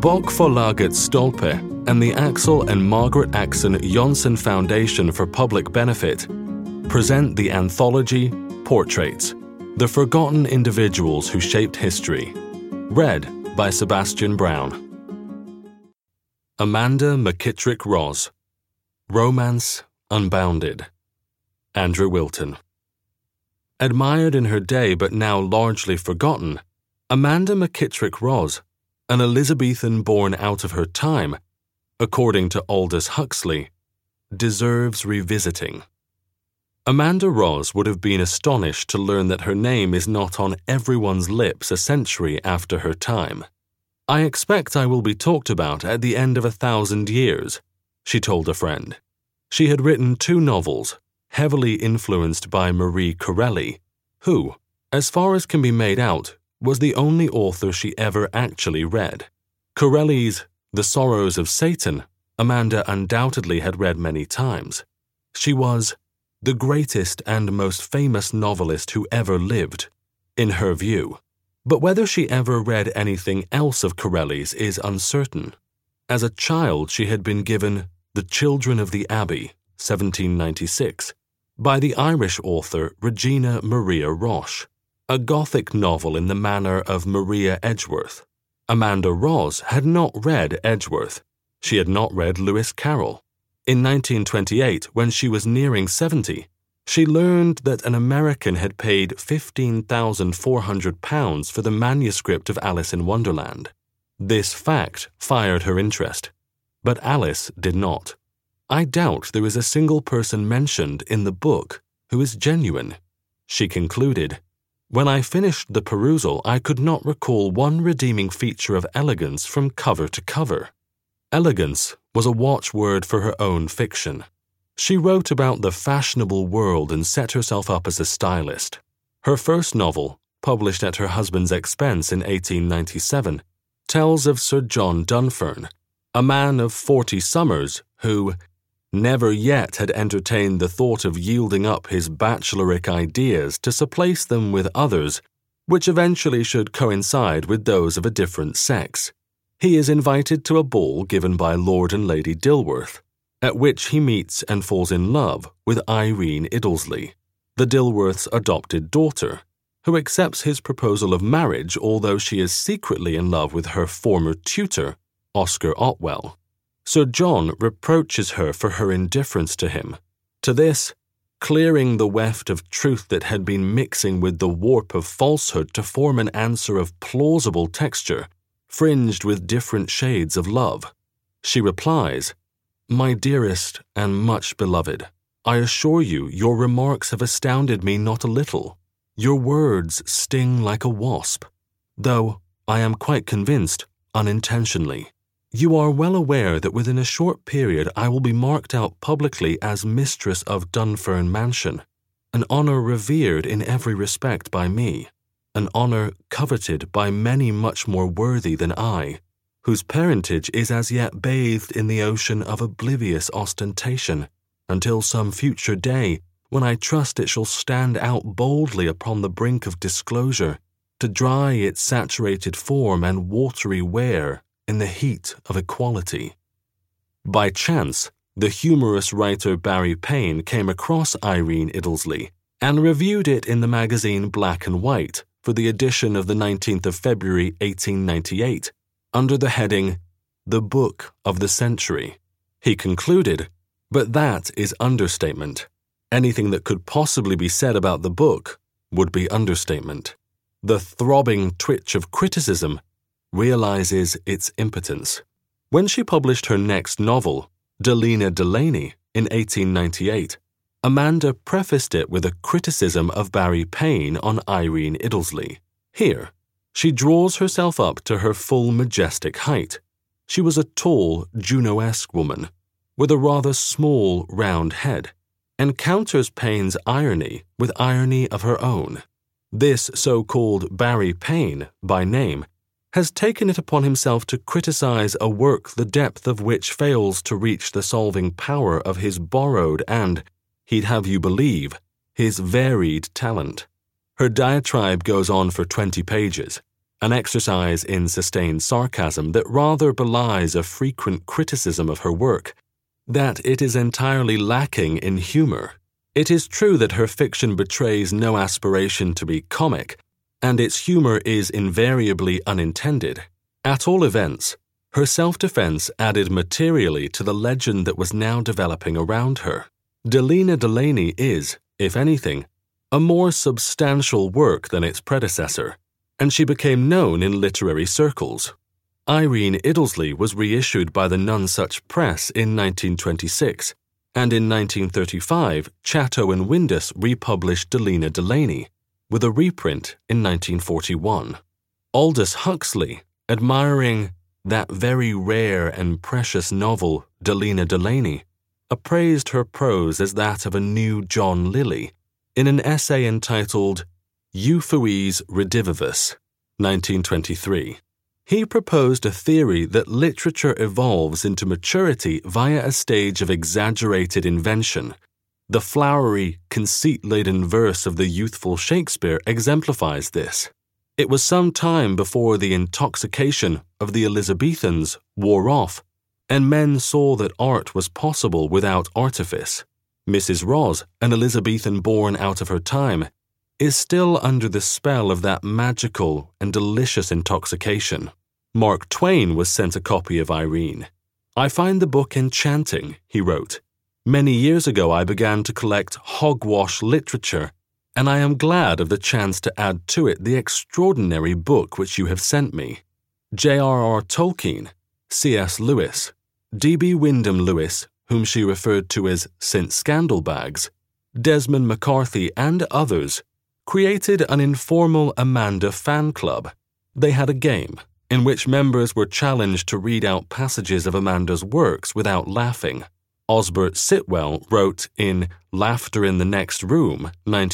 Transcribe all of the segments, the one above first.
Bokförlaget Stolpe and the Axel and Margaret Axon Jonsson Foundation for Public Benefit present the anthology Portraits, The Forgotten Individuals Who Shaped History, read by Sebastian Brown. Amanda McKittrick Ross, Romance Unbounded. Andrew Wilton. Admired in her day but now largely forgotten, Amanda McKittrick Ross, an Elizabethan born out of her time, according to Aldous Huxley, deserves revisiting. Amanda Ross would have been astonished to learn that her name is not on everyone's lips a century after her time. "I expect I will be talked about at the end of 1,000 years," she told a friend. She had written 2 novels, heavily influenced by Marie Corelli, who, as far as can be made out, was the only author she ever actually read. Corelli's The Sorrows of Satan, Amanda undoubtedly had read many times. She was the greatest and most famous novelist who ever lived, in her view. But whether she ever read anything else of Corelli's is uncertain. As a child, she had been given The Children of the Abbey, 1796, by the Irish author Regina Maria Roche, a Gothic novel in the manner of Maria Edgeworth. Amanda Ross had not read Edgeworth. She had not read Lewis Carroll. In 1928, when she was nearing 70, she learned that an American had paid £15,400 for the manuscript of Alice in Wonderland. This fact fired her interest, but Alice did not. "I doubt there is a single person mentioned in the book who is genuine," she concluded. "When I finished the perusal, I could not recall one redeeming feature of elegance from cover to cover." Elegance was a watchword for her own fiction. She wrote about the fashionable world and set herself up as a stylist. Her first novel, published at her husband's expense in 1897, tells of Sir John Dunfern, a man of 40 summers who never yet had entertained the thought of yielding up his bacheloric ideas to supplance them with others, which eventually should coincide with those of a different sex. He is invited to a ball given by Lord and Lady Dilworth, at which he meets and falls in love with Irene Iddesleigh, the Dilworths' adopted daughter, who accepts his proposal of marriage although she is secretly in love with her former tutor, Oscar Otwell. Sir John reproaches her for her indifference to him. To this, clearing the weft of truth that had been mixing with the warp of falsehood to form an answer of plausible texture, fringed with different shades of love, she replies, "My dearest and much beloved, I assure you your remarks have astounded me not a little. Your words sting like a wasp, though, I am quite convinced, unintentionally. You are well aware that within a short period I will be marked out publicly as mistress of Dunfern Mansion, an honor revered in every respect by me, an honor coveted by many much more worthy than I, whose parentage is as yet bathed in the ocean of oblivious ostentation, until some future day, when I trust it shall stand out boldly upon the brink of disclosure, to dry its saturated form and watery wear in the heat of equality." By chance, the humorous writer Barry Payne came across Irene Iddesleigh and reviewed it in the magazine Black and White for the edition of the 19th of February 1898, under the heading, "The Book of the Century." He concluded, "But that is understatement. Anything that could possibly be said about the book would be understatement. The throbbing twitch of criticism realizes its impotence." When she published her next novel, Delena Delaney, in 1898, Amanda prefaced it with a criticism of Barry Payne on Irene Iddesleigh. Here, she draws herself up to her full majestic height. She was a tall, Juno-esque woman, with a rather small, round head, and counters Payne's irony with irony of her own. This so-called Barry Payne, by name, has taken it upon himself to criticize a work the depth of which fails to reach the solving power of his borrowed and, he'd have you believe, his varied talent. Her diatribe goes on for 20 pages, an exercise in sustained sarcasm that rather belies a frequent criticism of her work, that it is entirely lacking in humor. It is true that her fiction betrays no aspiration to be comic, and its humor is invariably unintended. At all events, her self-defense added materially to the legend that was now developing around her. Delena Delany is, if anything, a more substantial work than its predecessor, and she became known in literary circles. Irene Iddesleigh was reissued by the Nonesuch Press in 1926, and in 1935 Chatto and Windus republished Delena Delany, with a reprint in 1941. Aldous Huxley, admiring that very rare and precious novel, Delena Delany, appraised her prose as that of a new John Lyly in an essay entitled Euphues Redivivus, 1923. He proposed a theory that literature evolves into maturity via a stage of exaggerated invention. The flowery, conceit-laden verse of the youthful Shakespeare exemplifies this. It was some time before the intoxication of the Elizabethans wore off, and men saw that art was possible without artifice. Mrs. Ross, an Elizabethan born out of her time, is still under the spell of that magical and delicious intoxication. Mark Twain was sent a copy of Irene. "I find the book enchanting," he wrote. "Many years ago I began to collect hogwash literature, and I am glad of the chance to add to it the extraordinary book which you have sent me." J.R.R. Tolkien, C.S. Lewis, D.B. Wyndham Lewis, whom she referred to as St. Scandalbags, Desmond McCarthy, and others, created an informal Amanda fan club. They had a game in which members were challenged to read out passages of Amanda's works without laughing. Osbert Sitwell wrote in Laughter in the Next Room,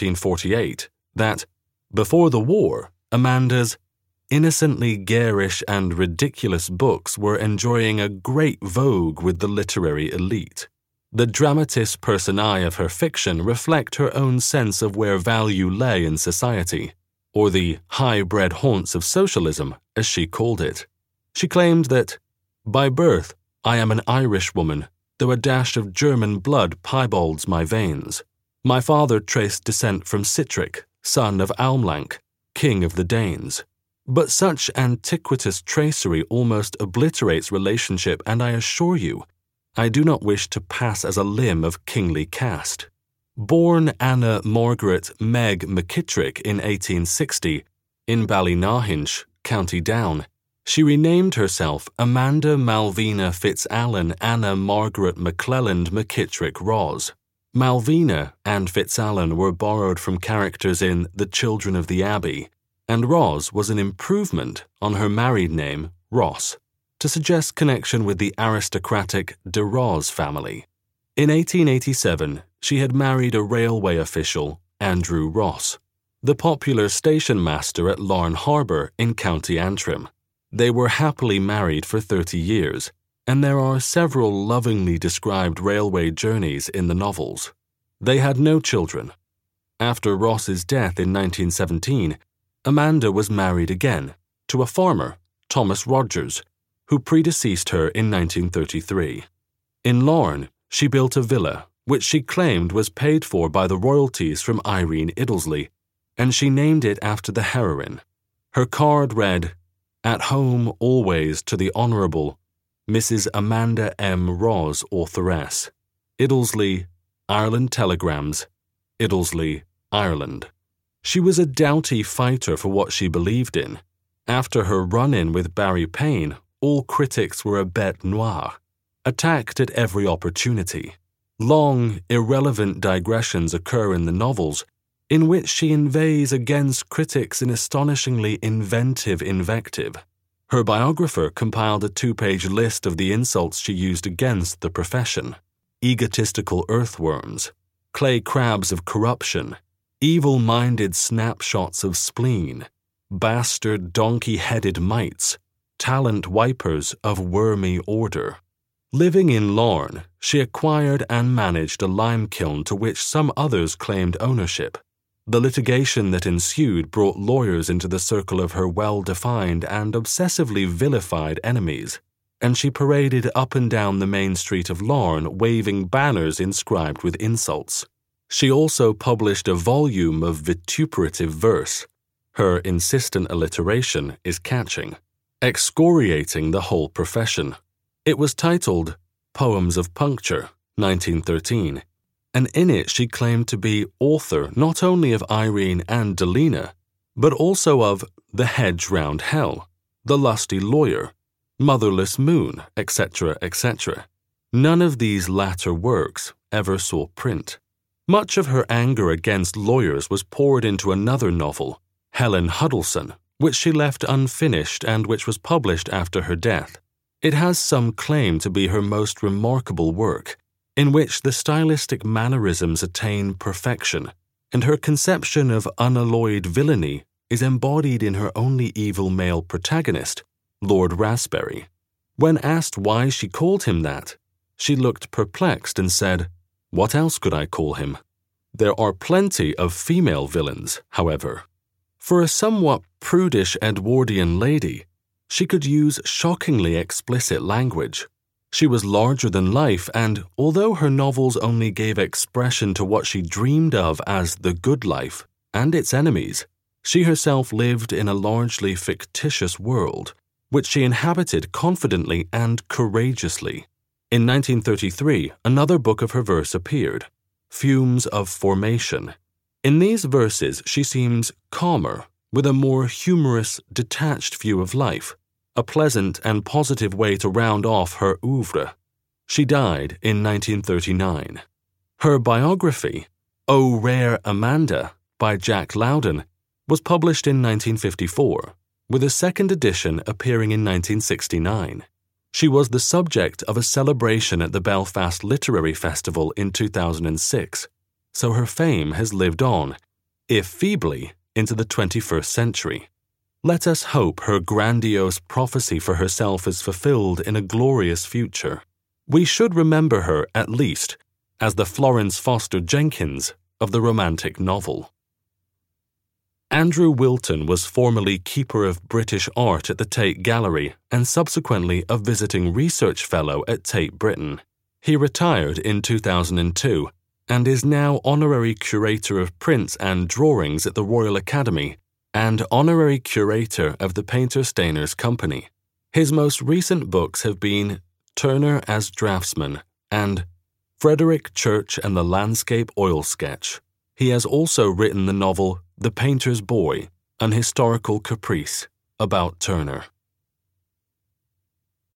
1948, that, before the war, Amanda's innocently garish and ridiculous books were enjoying a great vogue with the literary elite. The dramatis personae of her fiction reflect her own sense of where value lay in society, or the high-bred haunts of socialism, as she called it. She claimed that, "By birth, I am an Irish woman, though a dash of German blood piebalds my veins. My father traced descent from Sitrick, son of Almlanc, king of the Danes. But such antiquitous tracery almost obliterates relationship, and I assure you, I do not wish to pass as a limb of kingly caste." Born Anna Margaret Meg McKittrick in 1860 in Ballynahinch, County Down, she renamed herself Amanda Malvina Fitzallen Anna Margaret McClelland McKittrick Ross. Malvina and Fitzallen were borrowed from characters in The Children of the Abbey, and Ross was an improvement on her married name, Ross, to suggest connection with the aristocratic de Ross family. In 1887, she had married a railway official, Andrew Ross, the popular station master at Larne Harbour in County Antrim. They were happily married for 30 years, and there are several lovingly described railway journeys in the novels. They had no children. After Ross's death in 1917, Amanda was married again to a farmer, Thomas Rogers, who predeceased her in 1933. In Larne, she built a villa, which she claimed was paid for by the royalties from Irene Iddesleigh, and she named it after the heroine. Her card read, "At home always to the Honourable Mrs. Amanda M. Ross, authoress. Iddesleigh, Ireland Telegrams, Iddesleigh, Ireland." She was a doughty fighter for what she believed in. After her run-in with Barry Payne, all critics were a bête noire, attacked at every opportunity. Long, irrelevant digressions occur in the novels, in which she inveighs against critics in astonishingly inventive invective. Her biographer compiled a 2-page list of the insults she used against the profession: egotistical earthworms, clay crabs of corruption, evil-minded snapshots of spleen, bastard donkey-headed mites, talent wipers of wormy order. Living in Larne, she acquired and managed a lime kiln to which some others claimed ownership. The litigation that ensued brought lawyers into the circle of her well-defined and obsessively vilified enemies, and she paraded up and down the main street of Larne waving banners inscribed with insults. She also published a volume of vituperative verse. Her insistent alliteration is catching, excoriating the whole profession. It was titled Poems of Puncture, 1913, and in it she claimed to be author not only of Irene and Delena, but also of The Hedge Round Hell, The Lusty Lawyer, Motherless Moon, etc., etc. None of these latter works ever saw print. Much of her anger against lawyers was poured into another novel, Helen Huddleston, which she left unfinished and which was published after her death. It has some claim to be her most remarkable work, in which the stylistic mannerisms attain perfection, and her conception of unalloyed villainy is embodied in her only evil male protagonist, Lord Raspberry. When asked why she called him that, she looked perplexed and said, "What else could I call him?" There are plenty of female villains, however. For a somewhat prudish Edwardian lady, she could use shockingly explicit language. She was larger than life, and although her novels only gave expression to what she dreamed of as the good life and its enemies, she herself lived in a largely fictitious world, which she inhabited confidently and courageously. In 1933, another book of her verse appeared, Fumes of Formation. In these verses, she seems calmer, with a more humorous, detached view of life, a pleasant and positive way to round off her oeuvre. She died in 1939. Her biography, O Rare Amanda, by Jack Lowden, was published in 1954, with a second edition appearing in 1969. She was the subject of a celebration at the Belfast Literary Festival in 2006, so her fame has lived on, if feebly, into the 21st century. Let us hope her grandiose prophecy for herself is fulfilled in a glorious future. We should remember her, at least, as the Florence Foster Jenkins of the romantic novel. Andrew Wilton was formerly Keeper of British Art at the Tate Gallery and subsequently a visiting research fellow at Tate Britain. He retired in 2002 and is now Honorary Curator of Prints and Drawings at the Royal Academy and Honorary Curator of the Painter Stainers Company. His most recent books have been Turner as Draftsman and Frederick Church and the Landscape Oil Sketch. He has also written the novel The Painter's Boy, an historical caprice about Turner.